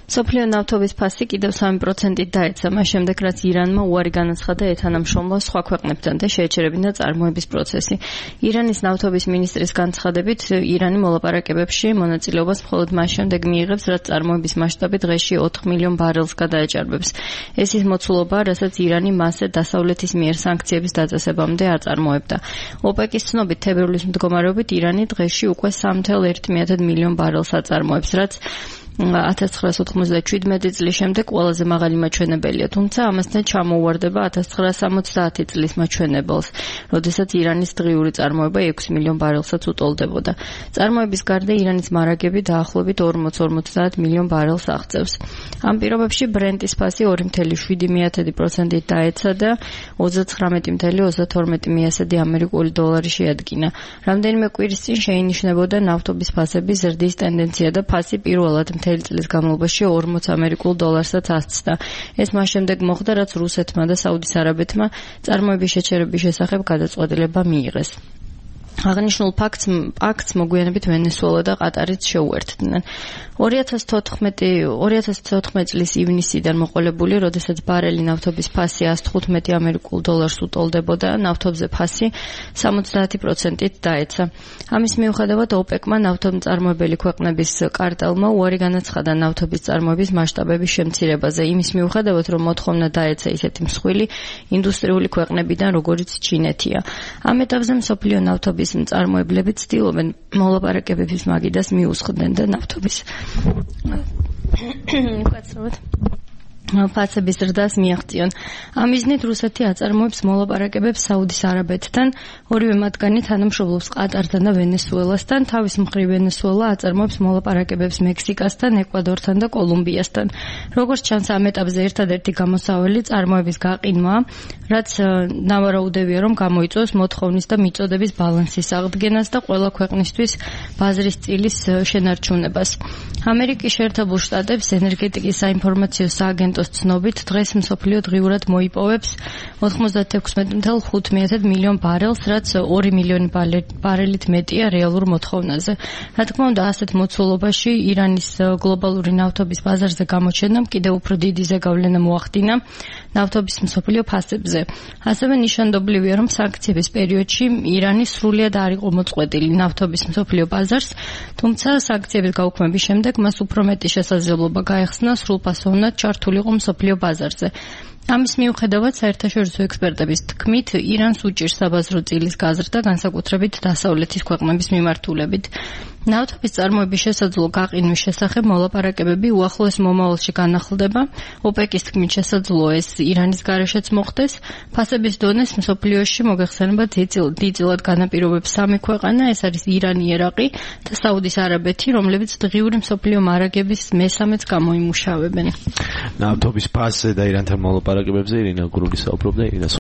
სოფლიო ნავთობის ფასი კიდევ 3%-ით დაეცა, მას შემდეგ რაც ირანმა უარი განაცხადა ეთანამშრომლოს სხვა ქვეყნებთან და შეეჩერებინა წარმოების პროცესი. ირანის ნავთობის მინისტრის განცხადებით, ირანი მოლაპარაკებებში მონაწილეობას მხოლოდ მას შემდეგ მიიღებს, რაც წარმოების მასშტაბი დღეში 4 მილიონ ბარელს გადაეჭარბებს. ეს ის მოცულობაა, რასაც ირანი მასზე დასავლეთის მიერ სანქციების დაწესებამდე აწარმოებდა. ოპეკის ცნობით, თებერვლის მდგომარეობით ირანი დღეში უკვე 3,1 მილიონ ბარელს აწარმოებს, რაც 1997 წლის შემდეგ ყველაზე მაღალი მაჩვენებელია, თუმცა ამასთან ჩამოუვარდება 1970 წლის მაჩვენებელს, როდესაც ირანის დღიური წარმოება 6 მილიონ ბარელსაც უტოლდებოდა. წარმოების გარდა ირანის მარაგები დაახლოებით 40-50 მილიონ ბარელს აღწევს. ამ პირობებში ბრენტის ფასი 2,7% დაეცა და 39,32 ამერიკული დოლარი შეადგინა. რამდენიმე კვირის წინ შეინიშნებოდა ნავთობის ფასების ზრდის ტენდენცია და ფასი პირველად წლის განმავლობაში 40 ამერიკულ დოლარსაც ასწდა. ეს მას შემდეგ მოხდა, რაც რუსეთმა და საუდის არაბეთმა წარმოების შეჩერების შესახებ გადაწყვეტილება მიიღეს. აღნიშნულ ფაქტს მოგვიანებით ვენესუელა და ყატარიც შეუერთდნენ. 2014 წლის ივნისიდან მოყოლებული, როდესაც ბარელი ნავთობის ფასი 115 ამერიკულ დოლარს უტოლდებოდა, ნავთობზე ფასი 70%-ით დაეცა. ამის მიუხედავად ოპეკმა ნავთობმწარმოებელი ქვეყნების კარტელმა უარი განაცხადა ნავთობის წარმოების მასშტაბების შემცირებაზე, იმის მიუხედავად, რომ მოთხოვნა დაეცა ისეთი მსხვილი ინდუსტრიული ქვეყნებიდან, როგორიც ჩინეთია. ამ ეტაპზე მსოფლიო ნავთობის მწარმოებლები ცდილობენ მოლაპარაკებების მაგიდას მიუსხდნენ და ნავთობის ფასების ზრდას მიაღწიონ. ამ მიზნით რუსეთი აწარმოებს მოლაპარაკებებს საუდის არაბეთთან, ორივე მათგანი თანამშრომლობს ყატართან და ვენესუელასთან, თავის მხრივ ვენესუელა აწარმოებს მოლაპარაკებებს მექსიკასთან, ეკვადორთან და კოლუმბიასთან. როგორც ჩანს, ამ ეტაპზე ერთადერთი გამოსავალი წარმოების გაყინვაა, რაც ნავარაუდევია, რომ გამოიწვევს მოთხოვნის და მიწოდების ბალანსის აღდგენას და ყველა ქვეყნისთვის ბაზრის წილის შენარჩუნებას. ამერიკის შეერთებულ შტატებს ენერგეტიკის საინფორმაციო სააგენტოს ცნობით, დღეს მსოფლიო დღიურად მოიპოვებს 96,5 მილიონ ბარელს, რაც 2 მილიონი ბარელით მეტია რეალურ მოთხოვნაზე. რა თქმა უნდა, ასეთ მოცულობაში ირანის გლობალური ნავთობის ბაზარზე გამოჩენამ კიდევ უფრო დიდი ზეგავლენა მოახდინა ნავთობის მსოფლიო ფასებზე. ასევე ნიშანდობლივია, რომ სანქციების პერიოდში ირანი სრულად არ იყო მოწყვეტილი ნავთობის მსოფლიო ბაზარს, თუმცა სანქციების გაუქმების შემდეგ მას უფრო მეტი შესაძლებლობა გაეხსნა სრულფასოვნად ჩართულიყო მსოფლიო ბაზარზე. ამის მიუხედავად, საერთაშორისო ექსპერტების თქმით, ირანს უჭირს საბაზრო წილის გაზრდა, განსაკუთრებით დასავლეთის ქვეყნების მიმართულებით. ნავთობის წარმოების შესაძლო გაყინვის შესახებ მოლაპარაკებები უახლოეს მომავალში განახლდება. ოპეკის თქმით, შესაძლოა ეს ირანის გარეშეც მოხდეს. ფასების დონეს მსოფლიოში მოგეხსენება დიდწილად განაპირობებს სამი ქვეყანა, ეს არის ირანი, ერაყი და საუდის არაბეთი, რომლებიც დღიური მსოფლიო მარაგების მესამეც გამოიმუშავებენ. ნავთობის ფასზე და ირანთან მოლაპარაკებებზე ირინა გურული საუბრობდა.